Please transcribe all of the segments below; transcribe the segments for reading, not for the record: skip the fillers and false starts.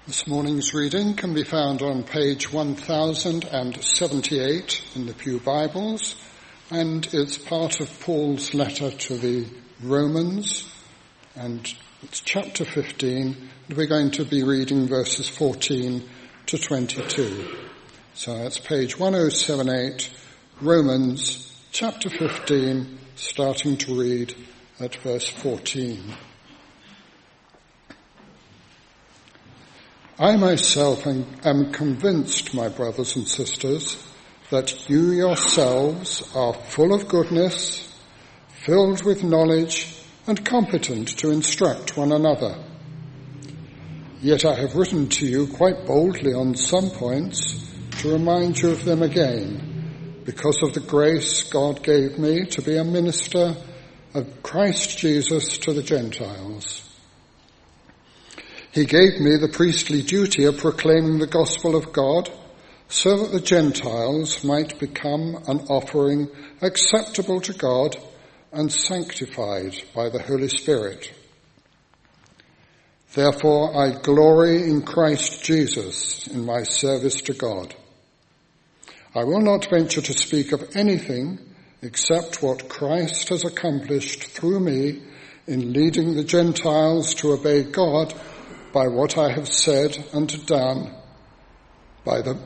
This morning's reading can be found on page 1078 in the Pew Bibles, and it's part of Paul's letter to the Romans, and it's chapter 15, and we're going to be reading verses 14 to 22. So that's page 1078, Romans chapter 15, starting to read at verse 14. I myself am convinced, my brothers and sisters, that you yourselves are full of goodness, filled with knowledge, and competent to instruct one another. Yet I have written to you quite boldly on some points to remind you of them again, because of the grace God gave me to be a minister of Christ Jesus to the Gentiles. He gave me the priestly duty of proclaiming the gospel of God, so that the Gentiles might become an offering acceptable to God and sanctified by the Holy Spirit. Therefore I glory in Christ Jesus in my service to God. I will not venture to speak of anything except what Christ has accomplished through me in leading the Gentiles to obey God by what I have said and done, by the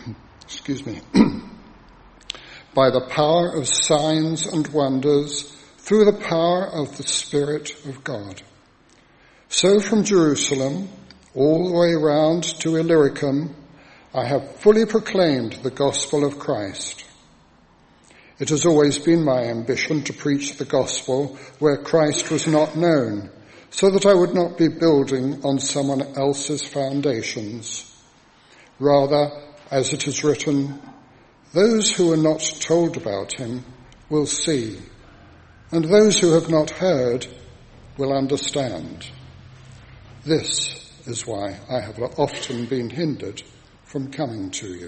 power of signs and wonders, through the power of the Spirit of God. So from Jerusalem, all the way round to Illyricum, I have fully proclaimed the gospel of Christ. It has always been my ambition to preach the gospel where Christ was not known, so that I would not be building on someone else's foundations. Rather, as it is written, those who are not told about him will see, and those who have not heard will understand. This is why I have often been hindered from coming to you.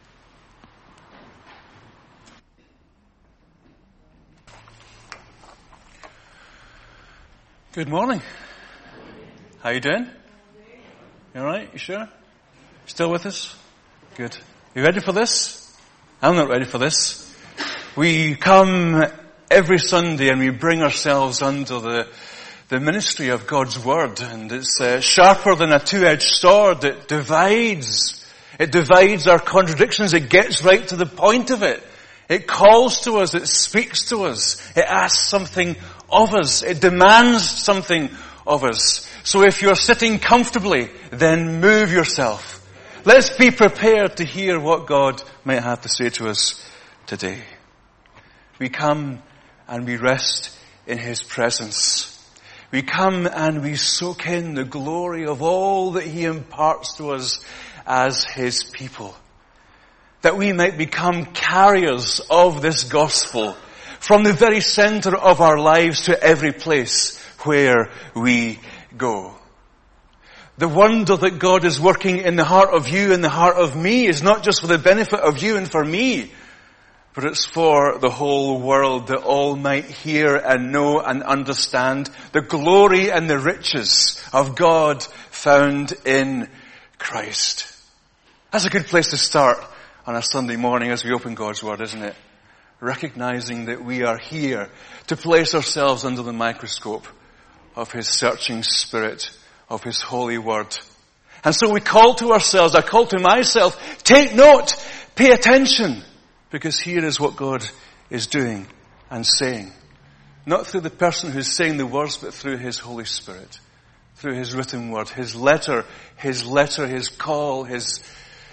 Good morning. How you doing? You all right? You sure? Still with us? Good. You ready for this? I'm not ready for this. We come every Sunday and we bring ourselves under the ministry of God's Word, and it's sharper than a two-edged sword. It divides our contradictions. It gets right to the point of it. It calls to us. It speaks to us. It asks something of us. It demands something of us. So if you're sitting comfortably, then move yourself. Let's be prepared to hear what God might have to say to us today. We come and we rest in His presence. We come and we soak in the glory of all that He imparts to us as His people, that we might become carriers of this gospel from the very center of our lives to every place where we go. The wonder that God is working in the heart of you and the heart of me is not just for the benefit of you and for me, but it's for the whole world, that all might hear and know and understand the glory and the riches of God found in Christ. That's a good place to start on a Sunday morning as we open God's Word, isn't it? Recognizing that we are here to place ourselves under the microscope of His searching Spirit, of His holy Word. And so we call to ourselves, I call to myself, take note, pay attention, because here is what God is doing and saying. Not through the person who's saying the words, but through His Holy Spirit, through His written Word, His letter, His call, His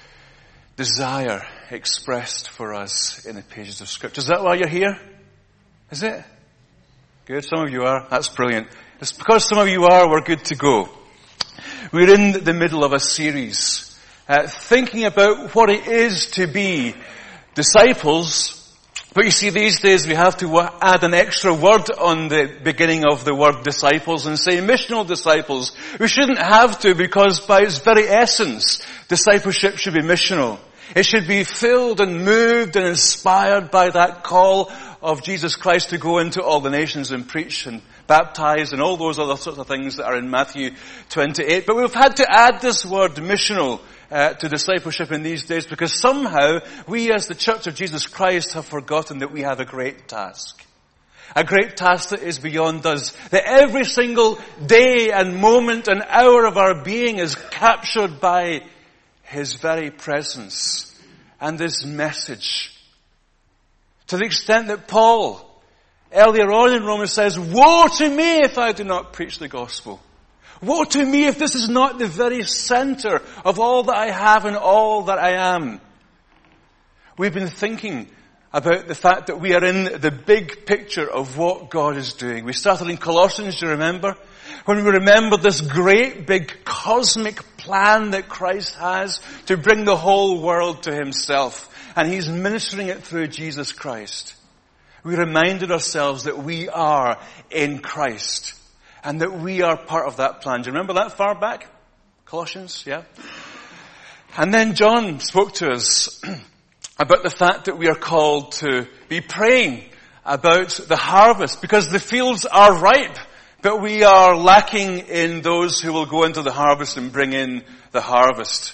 desire expressed for us in the pages of Scripture. Is that why you're here? Is it? Good. Some of you are. That's brilliant. It's because some of you are, we're good to go. We're in the middle of a series, thinking about what it is to be disciples. But you see, these days we have to add an extra word on the beginning of the word disciples and say missional disciples. We shouldn't have to, because by its very essence, discipleship should be missional. It should be filled and moved and inspired by that call of Jesus Christ to go into all the nations and preach and baptized, and all those other sorts of things that are in Matthew 28. But we've had to add this word missional to discipleship in these days, because somehow we as the Church of Jesus Christ have forgotten that we have a great task. A great task that is beyond us. That every single day and moment and hour of our being is captured by His very presence and this message. To the extent that Paul, earlier on in Romans, says, "Woe to me if I do not preach the gospel. Woe to me if this is not the very center of all that I have and all that I am." We've been thinking about the fact that we are in the big picture of what God is doing. We started in Colossians, do you remember? When we remember this great big cosmic plan that Christ has to bring the whole world to Himself. And He's ministering it through Jesus Christ. We reminded ourselves that we are in Christ. And that we are part of that plan. Do you remember that far back? Colossians, yeah? And then John spoke to us about the fact that we are called to be praying about the harvest, because the fields are ripe, but we are lacking in those who will go into the harvest and bring in the harvest.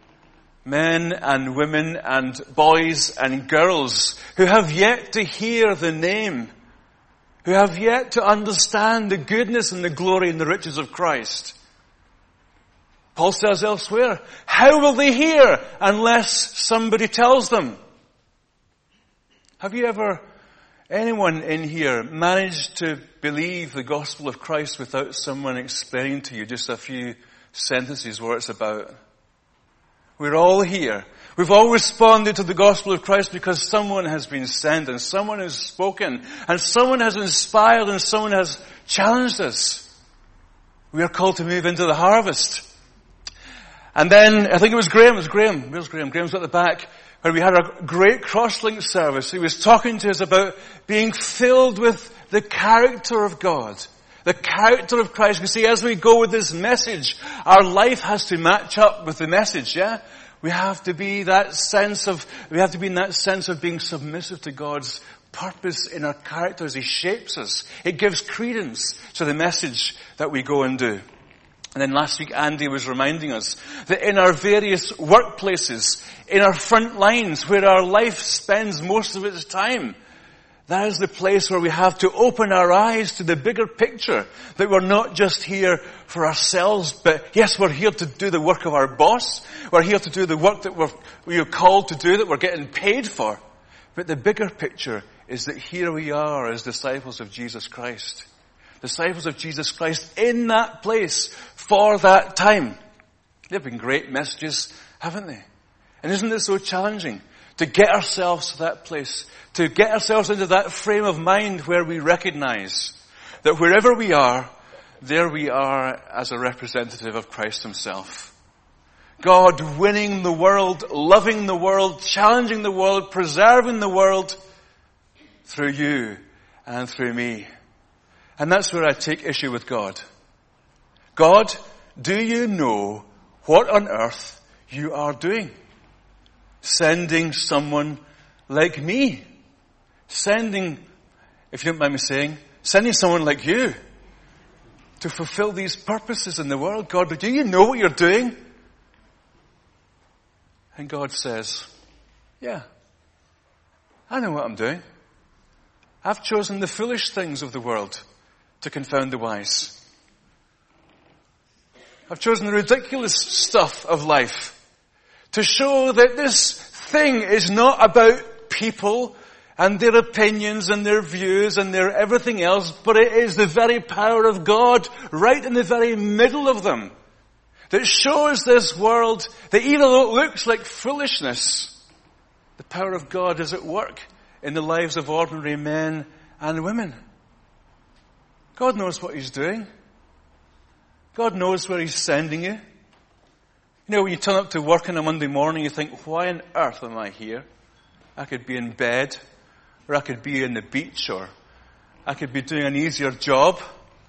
Men and women and boys and girls who have yet to hear the name, who have yet to understand the goodness and the glory and the riches of Christ. Paul says elsewhere, how will they hear unless somebody tells them? Have you ever, anyone in here, managed to believe the gospel of Christ without someone explaining to you just a few sentences what it's about? We're all here. We've all responded to the gospel of Christ because someone has been sent and someone has spoken and someone has inspired and someone has challenged us. We are called to move into the harvest. And then, I think it was Graham. Where's Graham? Graham's at the back, where we had a great Crosslink service. He was talking to us about being filled with the character of God. The character of Christ. You see, as we go with this message, our life has to match up with the message, yeah? We have to be in that sense of being submissive to God's purpose in our character as He shapes us. It gives credence to the message that we go and do. And then last week Andy was reminding us that in our various workplaces, in our front lines, where our life spends most of its time, that is the place where we have to open our eyes to the bigger picture, that we're not just here for ourselves, but yes, we're here to do the work of our boss. We're here to do the work that we are called to do, that we're getting paid for. But the bigger picture is that here we are as disciples of Jesus Christ. Disciples of Jesus Christ in that place for that time. They've been great messages, haven't they? And isn't it so challenging to get ourselves to that place, to get ourselves into that frame of mind where we recognize that wherever we are, there we are as a representative of Christ Himself. God winning the world, loving the world, challenging the world, preserving the world through you and through me. And that's where I take issue with God. God, do you know what on earth you are doing? Sending someone like me. Sending, if you don't mind me saying, sending someone like you to fulfill these purposes in the world. God, do you know what you're doing? And God says, yeah, I know what I'm doing. I've chosen the foolish things of the world to confound the wise. I've chosen the ridiculous stuff of life to show that this thing is not about people and their opinions and their views and their everything else, but it is the very power of God right in the very middle of them that shows this world that even though it looks like foolishness, the power of God is at work in the lives of ordinary men and women. God knows what He's doing. God knows where He's sending you. You know, when you turn up to work on a Monday morning, you think, why on earth am I here? I could be in bed, or I could be on the beach, or I could be doing an easier job.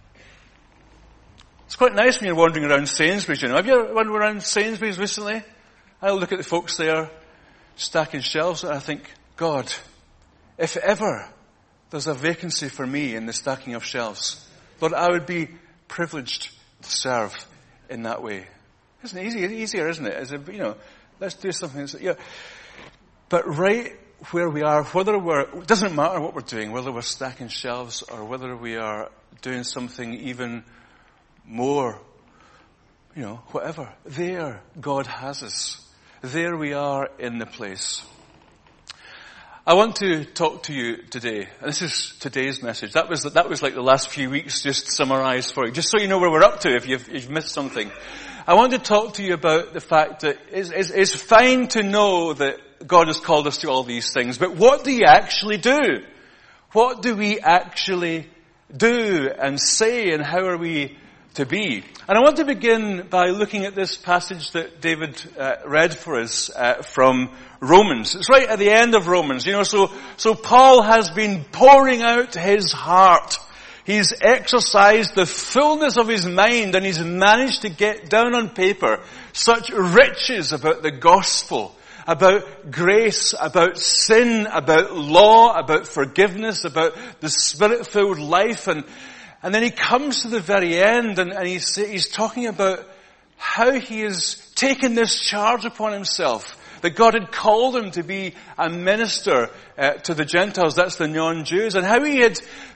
It's quite nice when you're wandering around Sainsbury's, you know. Have you ever wandered around Sainsbury's recently? I look at the folks there stacking shelves and I think, God, if ever there's a vacancy for me in the stacking of shelves, Lord, I would be privileged to serve in that way. Isn't it easier, isn't it? As if, let's do something. But right where we are, it doesn't matter what we're doing, whether we're stacking shelves or whether we are doing something even more, whatever. There, God has us. There we are in the place. I want to talk to you today. This is today's message. That was like the last few weeks just summarized for you, just so you know where we're up to if you've missed something. I want to talk to you about the fact that it's fine to know that God has called us to all these things, but what do you actually do? What do we actually do and say, and how are we to be? And I want to begin by looking at this passage that David read for us from Romans. It's right at the end of Romans. So Paul has been pouring out his heart. He's exercised the fullness of his mind, and he's managed to get down on paper such riches about the gospel, about grace, about sin, about law, about forgiveness, about the Spirit-filled life. And then he comes to the very end, and he's talking about how he has taken this charge upon himself, that God had called him to be a minister to the Gentiles, that's the non-Jews, and how he had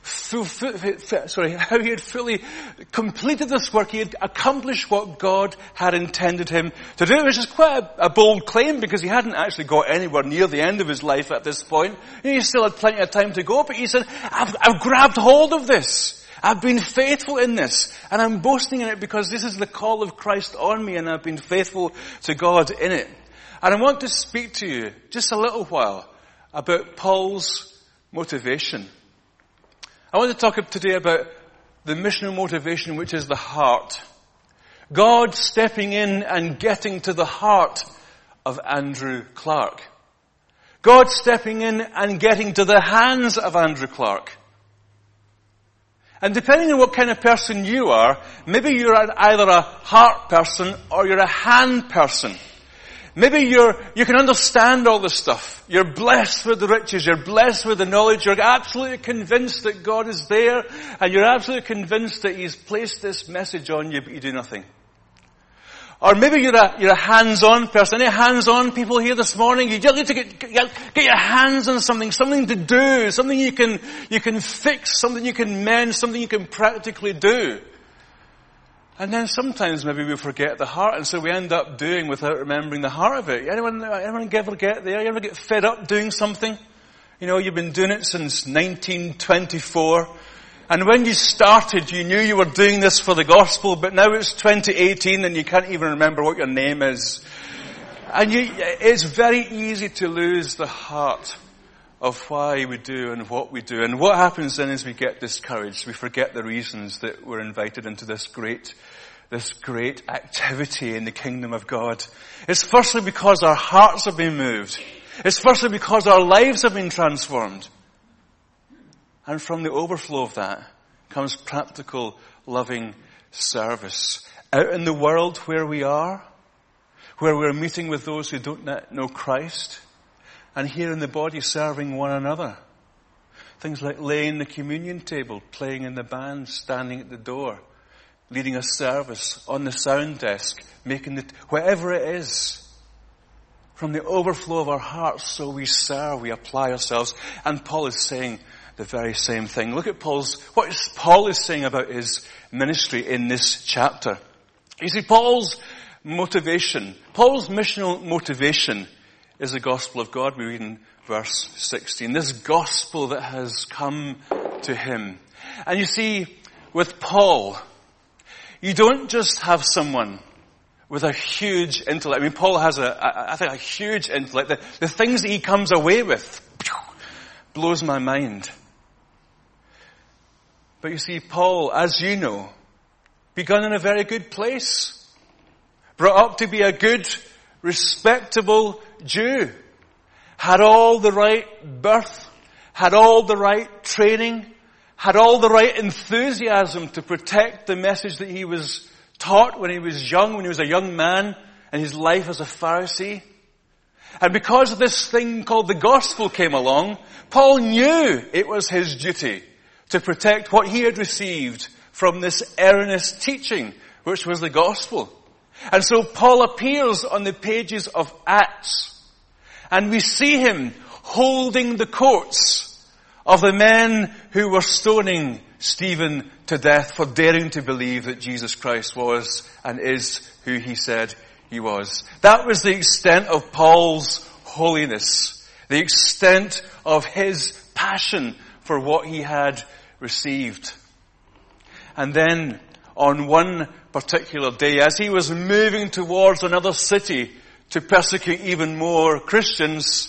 fully completed this work. He had accomplished what God had intended him to do, which is quite a bold claim, because he hadn't actually got anywhere near the end of his life at this point. He still had plenty of time to go, but he said, I've grabbed hold of this. I've been faithful in this, and I'm boasting in it because this is the call of Christ on me, and I've been faithful to God in it. And I want to speak to you just a little while about Paul's motivation. I want to talk today about the missional motivation, which is the heart. God stepping in and getting to the heart of Andrew Clark. God stepping in and getting to the hands of Andrew Clark. And depending on what kind of person you are, maybe you're either a heart person or you're a hand person. Maybe you can understand all this stuff. You're blessed with the riches. You're blessed with the knowledge. You're absolutely convinced that God is there. And you're absolutely convinced that He's placed this message on you, but you do nothing. Or maybe you're a hands-on person. Any hands-on people here this morning? You just need to get your hands on something to do, something you can fix, something you can mend, something you can practically do. And then sometimes maybe we forget the heart, and so we end up doing without remembering the heart of it. Anyone ever get there? You ever get fed up doing something? You've been doing it since 1924. And when you started, you knew you were doing this for the gospel, but now it's 2018 and you can't even remember what your name is. And it's very easy to lose the heart of why we do and what we do. And what happens then is we get discouraged. We forget the reasons that we're invited into this great activity in the kingdom of God. It's firstly because our hearts have been moved. It's firstly because our lives have been transformed. And from the overflow of that comes practical, loving service. Out in the world where we are, where we're meeting with those who don't know Christ, and here in the body serving one another. Things like laying the communion table, playing in the band, standing at the door, leading a service on the sound desk, whatever it is. From the overflow of our hearts, so we serve, we apply ourselves. And Paul is saying the very same thing. Look at what Paul is saying about his ministry in this chapter. You see, Paul's missional motivation is the gospel of God. We read in verse 16. This gospel that has come to him. And you see, with Paul, you don't just have someone with a huge intellect. I mean, Paul has a huge intellect. The things that he comes away with blows my mind. But you see, Paul, as you know, begun in a very good place. Brought up to be a good, respectable Jew. Had all the right birth. Had all the right training. Had all the right enthusiasm to protect the message that he was taught when he was young, when he was a young man, and his life as a Pharisee. And because this thing called the gospel came along, Paul knew it was his duty to protect what he had received from this erroneous teaching, which was the gospel. And so Paul appears on the pages of Acts, and we see him holding the coats of the men who were stoning Stephen to death for daring to believe that Jesus Christ was and is who he said he was. That was the extent of Paul's holiness, the extent of his passion for what he had received. And then on one particular day, as he was moving towards another city to persecute even more Christians,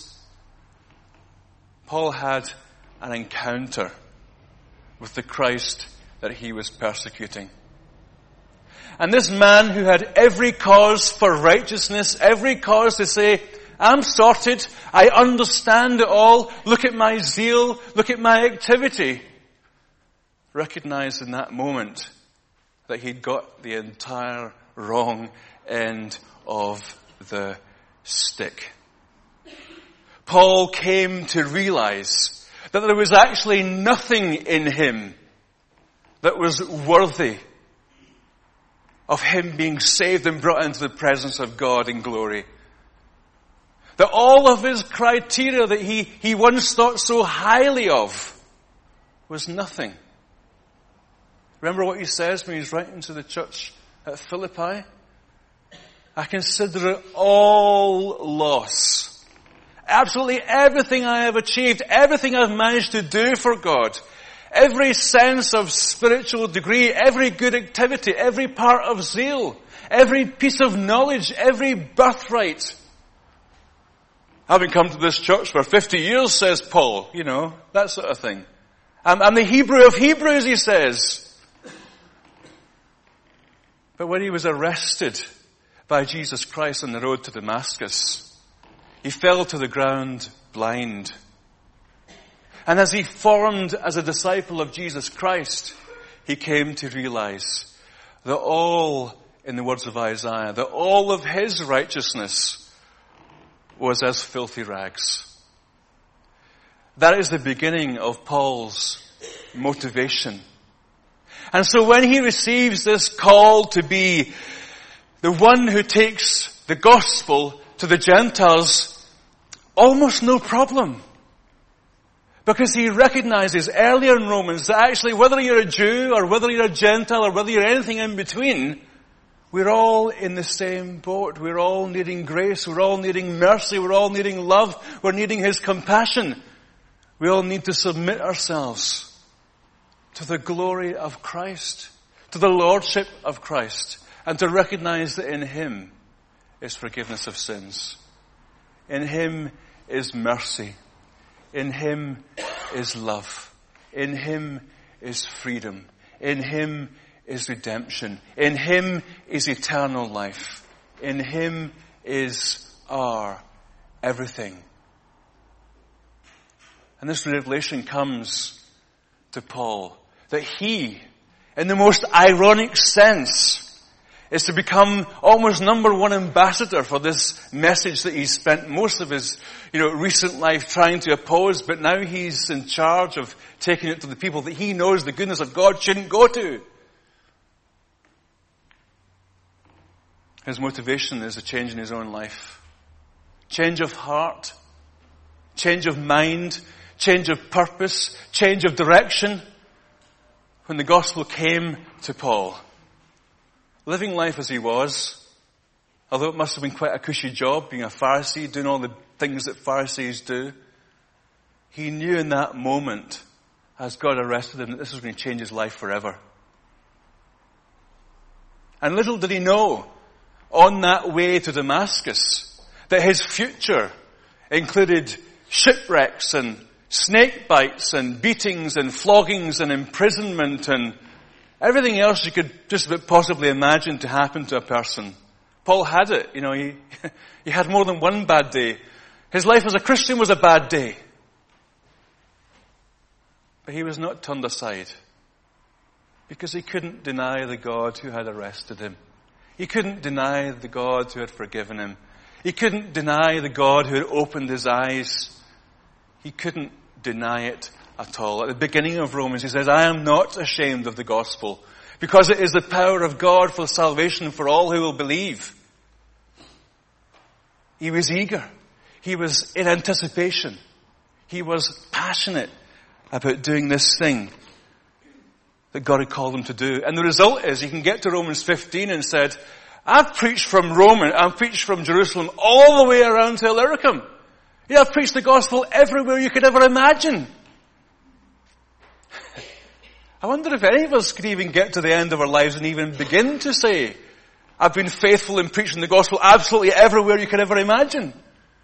Paul had an encounter with the Christ that he was persecuting. And this man who had every cause for righteousness, every cause to say, I'm sorted, I understand it all, look at my zeal, look at my activity, recognized in that moment that he'd got the entire wrong end of the stick. Paul came to realize that there was actually nothing in him that was worthy of him being saved and brought into the presence of God in glory. That all of his criteria that he once thought so highly of was nothing. Remember what he says when he's writing to the church at Philippi? I consider it all loss. Absolutely everything I have achieved, everything I've managed to do for God, every sense of spiritual degree, every good activity, every part of zeal, every piece of knowledge, every birthright. Having come to this church for 50 years, says Paul, that sort of thing. I'm the Hebrew of Hebrews, he says. But when he was arrested by Jesus Christ on the road to Damascus, he fell to the ground blind. And as he formed as a disciple of Jesus Christ, he came to realize that all, in the words of Isaiah, that all of his righteousness was as filthy rags. That is the beginning of Paul's motivation. And so when he receives this call to be the one who takes the gospel to the Gentiles, almost no problem. Because he recognizes earlier in Romans that actually whether you're a Jew or whether you're a Gentile or whether you're anything in between, we're all in the same boat. We're all needing grace. We're all needing mercy. We're all needing love. We're needing his compassion. We all need to submit ourselves to the glory of Christ, to the lordship of Christ, and to recognize that in him is forgiveness of sins. In him is mercy. In him is love. In him is freedom. In him is redemption. In him is eternal life. In him is our everything. And this revelation comes to Paul that he, in the most ironic sense, is to become almost number one ambassador for this message that he's spent most of his, recent life trying to oppose, but now he's in charge of taking it to the people that he knows the goodness of God shouldn't go to. His motivation is a change in his own life. Change of heart, change of mind, change of purpose, change of direction. When the gospel came to Paul, living life as he was, although it must have been quite a cushy job being a Pharisee, doing all the things that Pharisees do, he knew in that moment, as God arrested him, that this was going to change his life forever. And little did he know, on that way to Damascus, that his future included shipwrecks and snake bites and beatings and floggings and imprisonment and everything else you could just about possibly imagine to happen to a person. Paul had it. He had more than one bad day. His life as a Christian was a bad day. But he was not turned aside because he couldn't deny the God who had arrested him. He couldn't deny the God who had forgiven him. He couldn't deny the God who had opened his eyes. He couldn't deny it at all. At the beginning of Romans, he says, I am not ashamed of the gospel, because it is the power of God for salvation for all who will believe. He was eager. He was in anticipation. He was passionate about doing this thing that God had called him to do. And the result is, you can get to Romans 15 and said, I've preached from Jerusalem all the way around to Illyricum. Yeah, I've preached the gospel everywhere you could ever imagine. I wonder if any of us could even get to the end of our lives and even begin to say, I've been faithful in preaching the gospel absolutely everywhere you could ever imagine.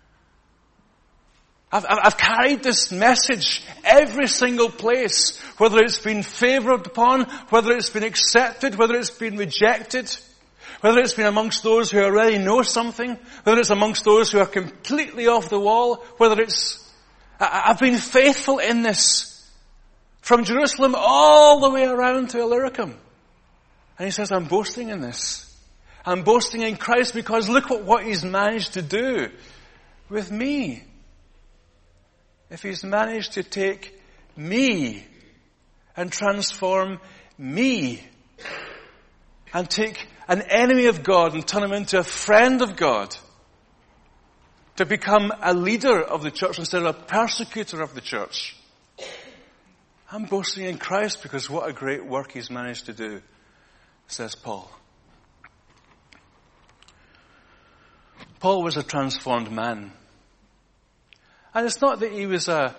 I've carried this message every single place, whether it's been favored upon, whether it's been accepted, whether it's been rejected, whether it's been amongst those who already know something, whether it's amongst those who are completely off the wall, I've been faithful in this. From Jerusalem all the way around to Illyricum. And he says, I'm boasting in this. I'm boasting in Christ because look at what he's managed to do with me. If he's managed to take me and transform me and take an enemy of God and turn him into a friend of God, to become a leader of the church instead of a persecutor of the church, I'm boasting in Christ because what a great work he's managed to do, says Paul. Paul was a transformed man. And it's not that he was a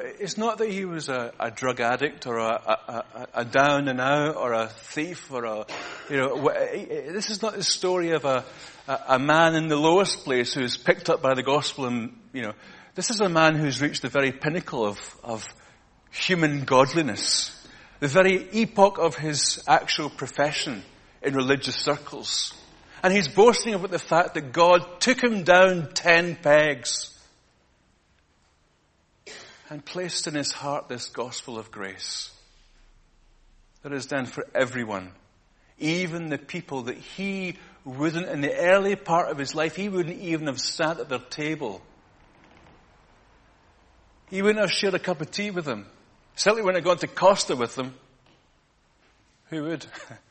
drug addict or a down and out or a thief or this is not the story of a man in the lowest place who's picked up by the gospel and, this is a man who's reached the very pinnacle of human godliness, the very epoch of his actual profession in religious circles. And he's boasting about the fact that God took him down 10 pegs and placed in his heart this gospel of grace that is then for everyone, even the people that he wouldn't, in the early part of his life, he wouldn't even have sat at their table. He wouldn't have shared a cup of tea with them. Certainly wouldn't have gone to Costa with them. Who would?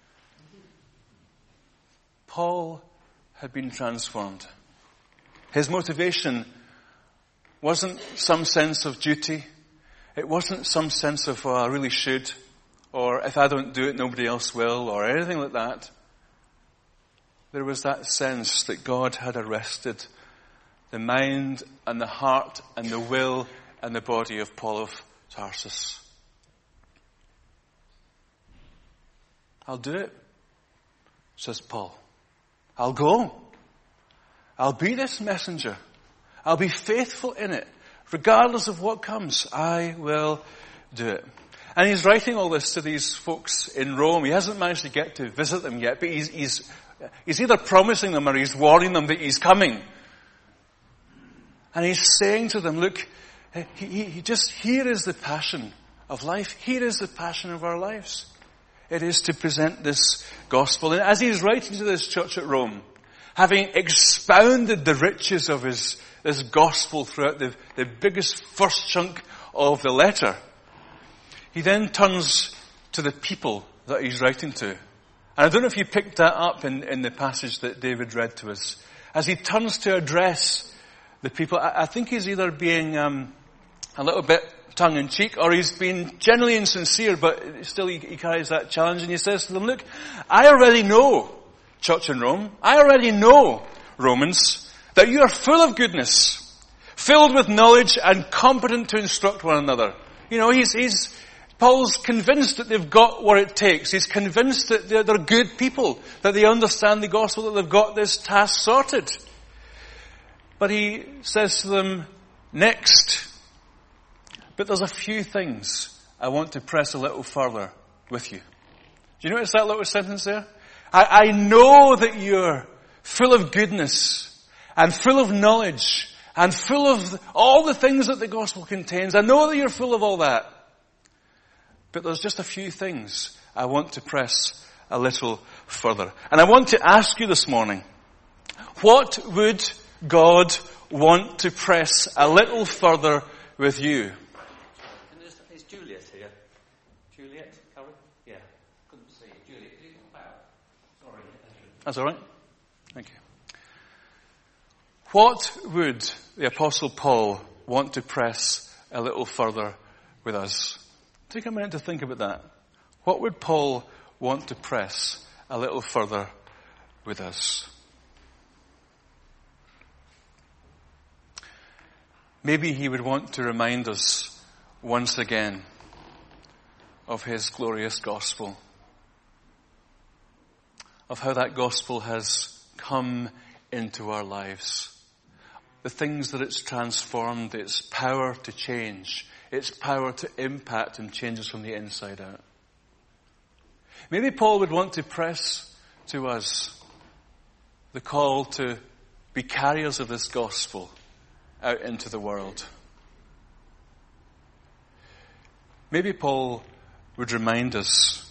Paul had been transformed. His motivation wasn't some sense of duty. It wasn't some sense of, I really should, or if I don't do it, nobody else will, or anything like that. There was that sense that God had arrested the mind and the heart and the will and the body of Paul of Tarsus. I'll do it, says Paul. I'll go. I'll be this messenger. I'll be faithful in it. Regardless of what comes, I will do it. And he's writing all this to these folks in Rome. He hasn't managed to get to visit them yet, but he's either promising them or he's warning them that he's coming. And he's saying to them, look, here is the passion of life. Here is the passion of our lives. It is to present this gospel. And as he's writing to this church at Rome, having expounded the riches of this gospel throughout the biggest first chunk of the letter, he then turns to the people that he's writing to. And I don't know if you picked that up in the passage that David read to us. As he turns to address the people, I think he's either being a little bit tongue-in-cheek, or he's been genuinely insincere, but still he carries that challenge, and he says to them, look, I already know, church in Rome, I already know, Romans, that you are full of goodness, filled with knowledge and competent to instruct one another. Paul's convinced that they've got what it takes. He's convinced that they're good people, that they understand the gospel, that they've got this task sorted. But he says to them, next, but there's a few things I want to press a little further with you. Do you notice that little sentence there? I know that you're full of goodness and full of knowledge and full of all the things that the gospel contains. I know that you're full of all that. But there's just a few things I want to press a little further. And I want to ask you this morning, what would God want to press a little further with you? Is Juliet here? Juliet, Carol? Yeah, couldn't see. Juliet, could That's all right? Thank you. What would the Apostle Paul want to press a little further with us? Take a minute to think about that. What would Paul want to press a little further with us? Maybe he would want to remind us once again of his glorious gospel, of how that gospel has come into our lives, the things that it's transformed, its power to change, its power to impact and change us from the inside out. Maybe Paul would want to press to us the call to be carriers of this gospel out into the world. Maybe Paul would remind us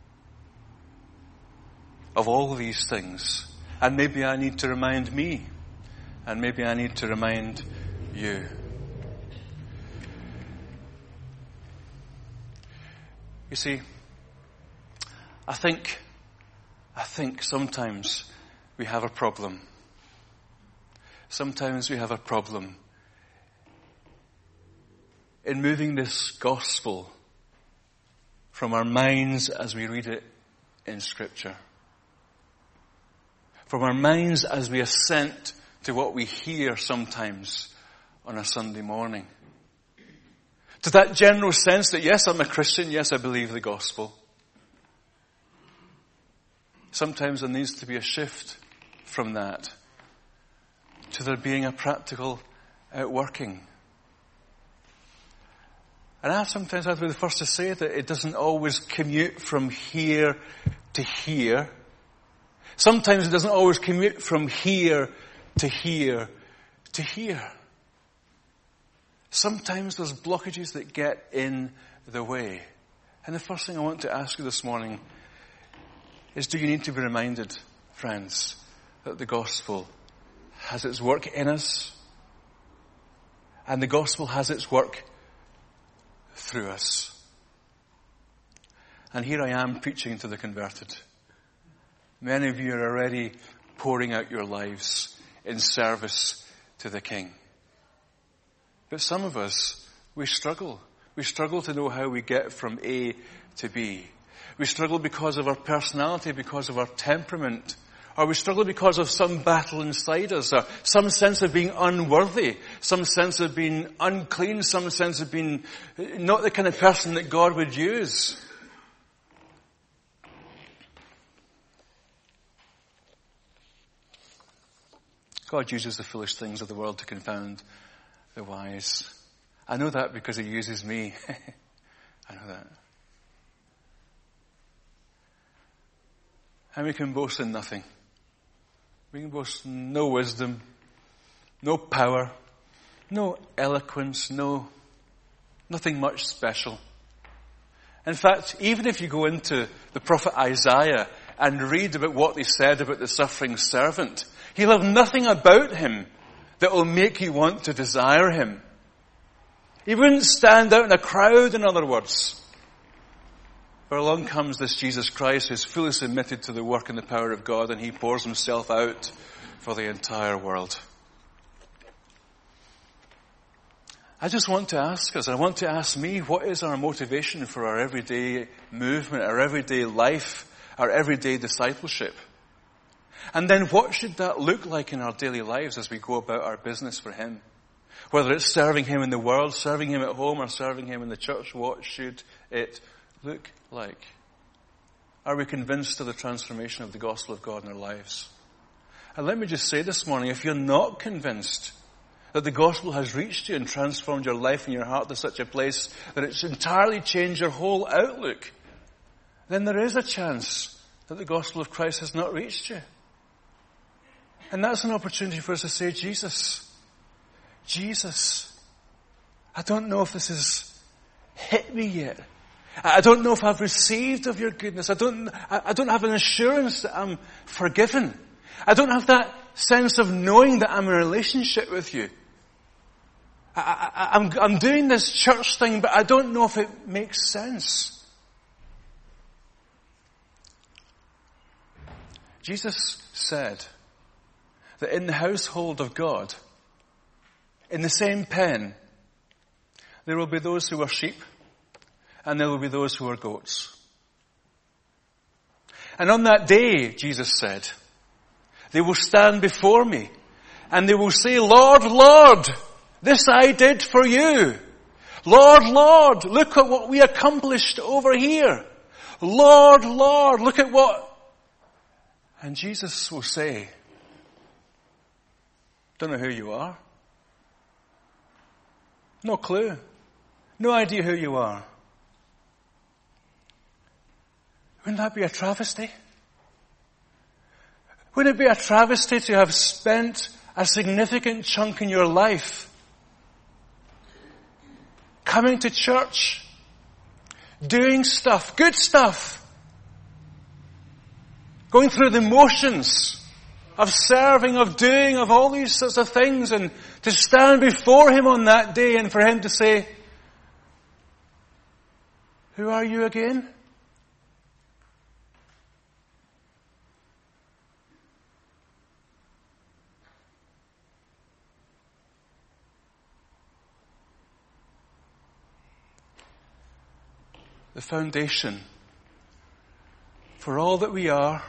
of all these things. And maybe I need to remind me. And maybe I need to remind you. You see, I think sometimes we have a problem. Sometimes we have a problem in moving this gospel from our minds as we read it in Scripture. From our minds as we assent to what we hear sometimes on a Sunday morning. To that general sense that yes, I'm a Christian, yes, I believe the gospel. Sometimes there needs to be a shift from that to there being a practical outworking. And I sometimes have to be the first to say that it doesn't always commute from here to here. Sometimes it doesn't always commute from here to here to here. Sometimes there's blockages that get in the way. And the first thing I want to ask you this morning is, do you need to be reminded, friends, that the gospel has its work in us, and the gospel has its work through us. And here I am preaching to the converted. Many of you are already pouring out your lives in service to the King. But some of us, we struggle. We struggle to know how we get from A to B. We struggle because of our personality, because of our temperament. Or we struggle because of some battle inside us, or some sense of being unworthy, some sense of being unclean, some sense of being not the kind of person that God would use. God uses the foolish things of the world to confound the wise. I know that because He uses me. I know that. And we can boast in nothing. We can boast no wisdom, no power, no eloquence, nothing much special. In fact, even if you go into the prophet Isaiah and read about what he said about the suffering servant, he'll have nothing about him that will make you want to desire him. He wouldn't stand out in a crowd, in other words. For along comes this Jesus Christ who is fully submitted to the work and the power of God, and he pours himself out for the entire world. I just want to ask us, I want to ask me, what is our motivation for our everyday movement, our everyday life, our everyday discipleship? And then what should that look like in our daily lives as we go about our business for him? Whether it's serving him in the world, serving him at home, or serving him in the church, what should it look like? Are we convinced of the transformation of the gospel of God in our lives? And let me just say this morning, if you're not convinced that the gospel has reached you and transformed your life and your heart to such a place that it's entirely changed your whole outlook, then there is a chance that the gospel of Christ has not reached you. And that's an opportunity for us to say, Jesus, I don't know if this has hit me yet. I don't know if I've received of your goodness. I don't have an assurance that I'm forgiven. I don't have that sense of knowing that I'm in a relationship with you. I'm doing this church thing, but I don't know if it makes sense. Jesus said that in the household of God, in the same pen, there will be those who are sheep and there will be those who are goats. And on that day, Jesus said, they will stand before me and they will say, Lord, Lord, this I did for you. Lord, Lord, look at what we accomplished over here. Lord, Lord, look at what... And Jesus will say, don't know who you are. No clue. No idea who you are. Wouldn't that be a travesty? Wouldn't it be a travesty to have spent a significant chunk in your life coming to church, doing stuff, good stuff, going through the motions of serving, of doing, of all these sorts of things, and to stand before Him on that day and for Him to say, who are you again? The foundation for all that we are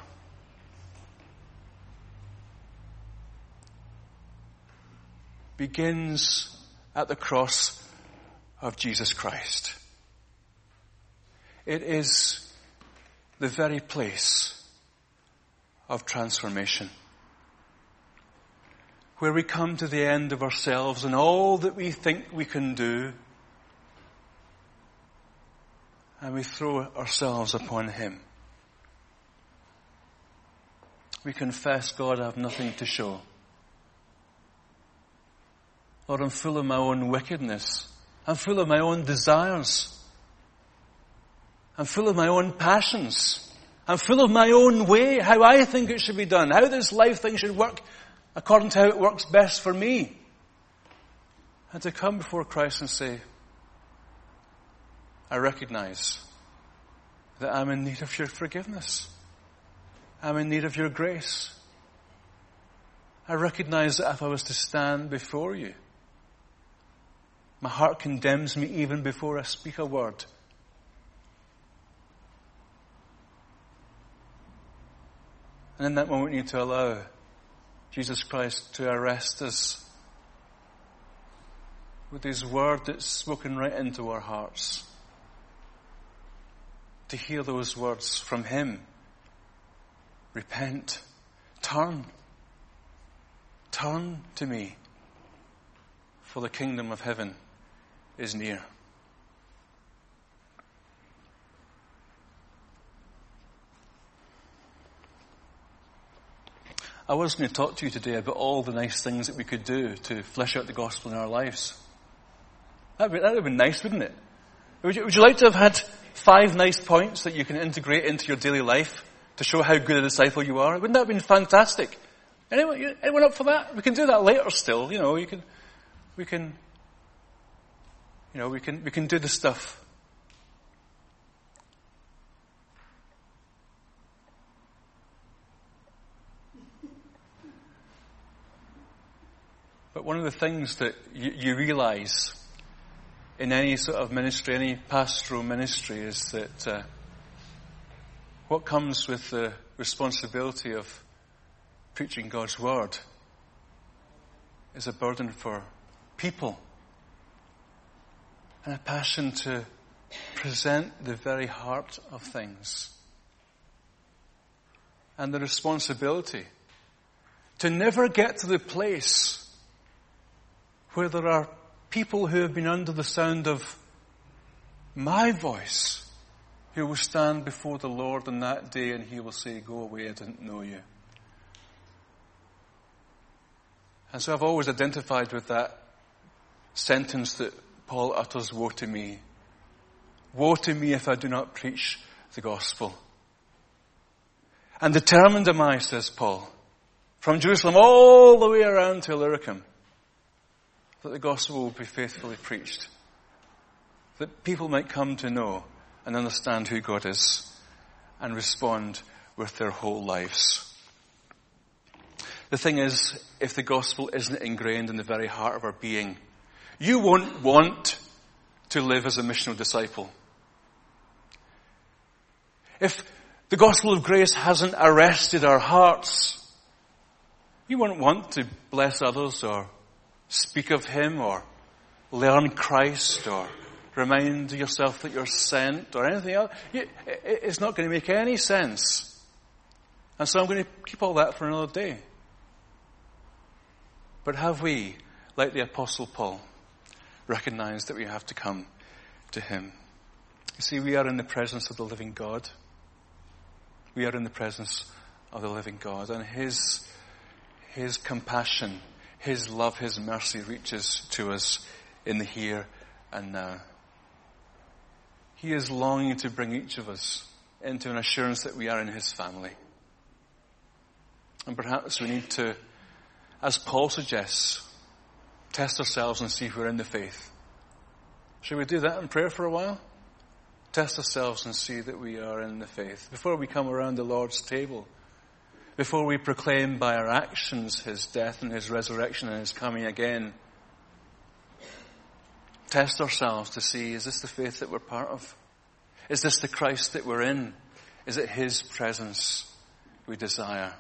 begins at the cross of Jesus Christ. It is the very place of transformation, where we come to the end of ourselves and all that we think we can do, and we throw ourselves upon Him. We confess, God, I have nothing to show. Lord, I'm full of my own wickedness. I'm full of my own desires. I'm full of my own passions. I'm full of my own way, how I think it should be done, how this life thing should work according to how it works best for me. And to come before Christ and say, I recognize that I'm in need of your forgiveness. I'm in need of your grace. I recognize that if I was to stand before you, my heart condemns me even before I speak a word. And in that moment we need to allow Jesus Christ to arrest us with His word that's spoken right into our hearts. To hear those words from Him. Repent. Turn. Turn to me, for the kingdom of heaven is near. I was going to talk to you today about all the nice things that we could do to flesh out the gospel in our lives. That would have been nice, wouldn't it? Would you like to have had 5 nice points that you can integrate into your daily life to show how good a disciple you are? Wouldn't that have been fantastic? Anyone up for that? We can do that later still. We can do the stuff. But one of the things that you realize in any sort of ministry, any pastoral ministry, is that what comes with the responsibility of preaching God's word is a burden for people and a passion to present the very heart of things, and the responsibility to never get to the place where there are people who have been under the sound of my voice who will stand before the Lord on that day and He will say, go away, I didn't know you. And so I've always identified with that sentence that Paul utters, woe to me. Woe to me if I do not preach the gospel. And determined am I, says Paul, from Jerusalem all the way around to Illyricum, that the gospel will be faithfully preached. That people might come to know and understand who God is and respond with their whole lives. The thing is, if the gospel isn't ingrained in the very heart of our being, you won't want to live as a missional disciple. If the gospel of grace hasn't arrested our hearts, you won't want to bless others or speak of him or learn Christ or remind yourself that you're sent or anything else. It's not going to make any sense. And so I'm going to keep all that for another day. But have we, like the Apostle Paul, recognized that we have to come to him? You see, we are in the presence of the living God. We are in the presence of the living God. And his compassion, his love, his mercy reaches to us in the here and now. He is longing to bring each of us into an assurance that we are in his family. And perhaps we need to, as Paul suggests, test ourselves and see if we're in the faith. Should we do that in prayer for a while? Test ourselves and see that we are in the faith. Before we come around the Lord's table, before we proclaim by our actions his death and his resurrection and his coming again, test ourselves to see, is this the faith that we're part of? Is this the Christ that we're in? Is it his presence we desire?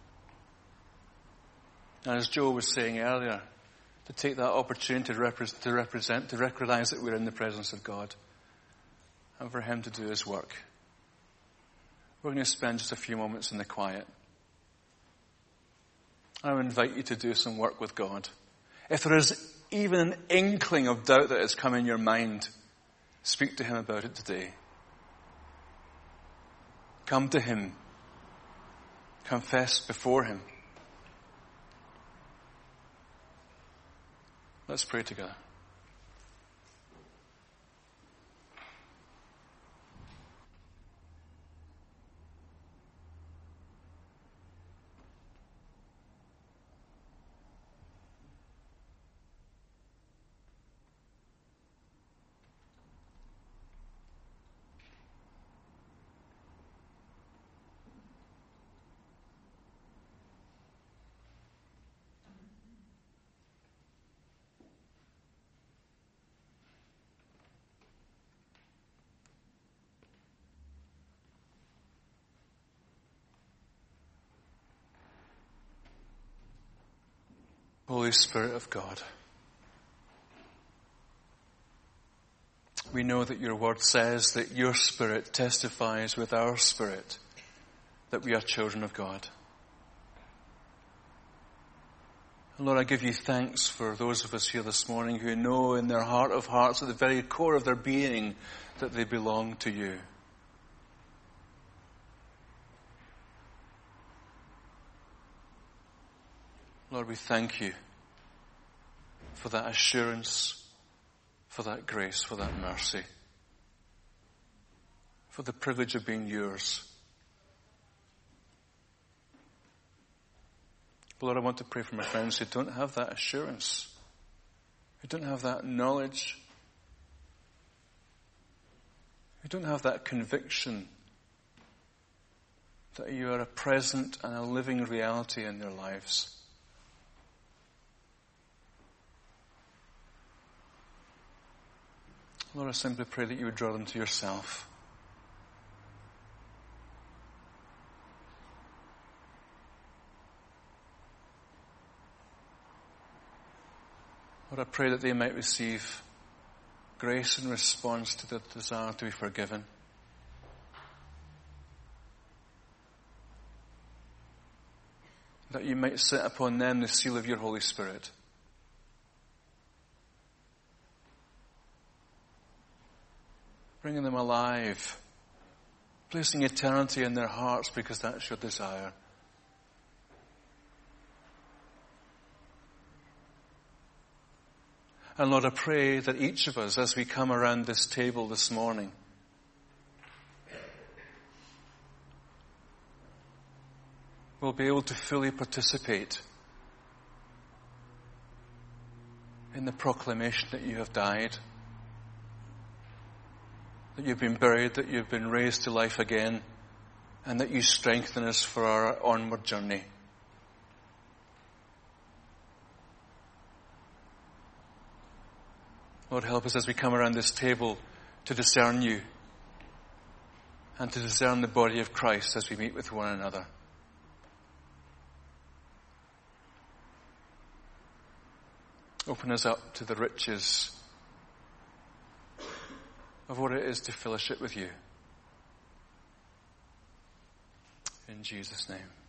And as Joe was saying earlier, to take that opportunity to recognize that we're in the presence of God and for him to do his work. We're going to spend just a few moments in the quiet. I would invite you to do some work with God. If there is even an inkling of doubt that has come in your mind, speak to him about it today. Come to him. Confess before him. Let's pray together. Holy Spirit of God, we know that your word says that your Spirit testifies with our spirit that we are children of God. And Lord, I give you thanks for those of us here this morning who know in their heart of hearts, at the very core of their being, that they belong to you. Lord, we thank you for that assurance, for that grace, for that mercy, for the privilege of being yours. But Lord, I want to pray for my friends who don't have that assurance, who don't have that knowledge, who don't have that conviction that you are a present and a living reality in their lives. Lord, I simply pray that you would draw them to yourself. Lord, I pray that they might receive grace in response to their desire to be forgiven. That you might set upon them the seal of your Holy Spirit. Bringing them alive, placing eternity in their hearts because that's your desire. And Lord, I pray that each of us, as we come around this table this morning, will be able to fully participate in the proclamation that you have died, that you've been buried, that you've been raised to life again, and that you strengthen us for our onward journey. Lord, help us as we come around this table to discern you and to discern the body of Christ as we meet with one another. Open us up to the riches of what it is to fellowship with you. In Jesus' name.